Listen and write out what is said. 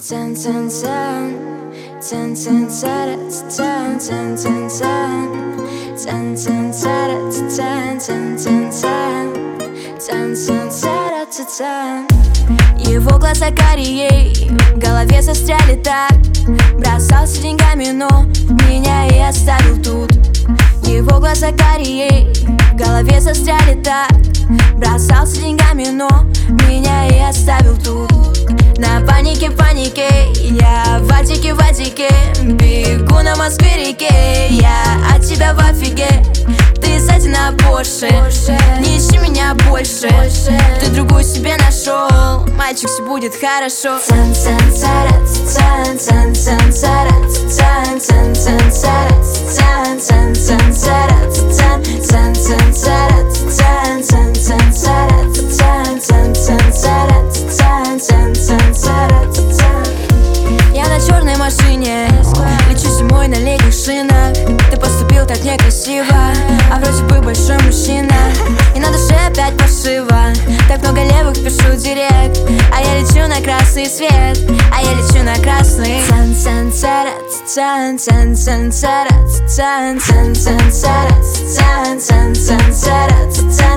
Цан цан цан, цан цан цара цан цан цан цан, цан цан цара цан цан цан цан, цан цан цара цан. Его глаза карие, в голове застряли так. Бросался деньгами, но меня и оставил тут. Его глаза карие, в голове застряли так. Бросался деньгами, но меня и оставил тут. На панике, я в Адике, бегу на Москве-реке. Я от тебя в офиге, ты сзади на Порше. Не ищи меня больше, ты другую себе нашел. Мальчик, все будет хорошо. Цан цан цара цан цан цан цара цан цан цан цара цан цан цан цара цан цан цан цара цан цан цан цара цан цан цан цара цан цан цан цара цан. Я на черной машине, лечу зимой на летних шинах. Ты поступил так некрасиво, а вроде бы большой мужчина. И на душе опять паршиво, так много левых пишу директ. А я лечу на красный свет, а я лечу на красный. Цан цан цара цан цан цан цара цан цан цан цара цан цан цан цара цан.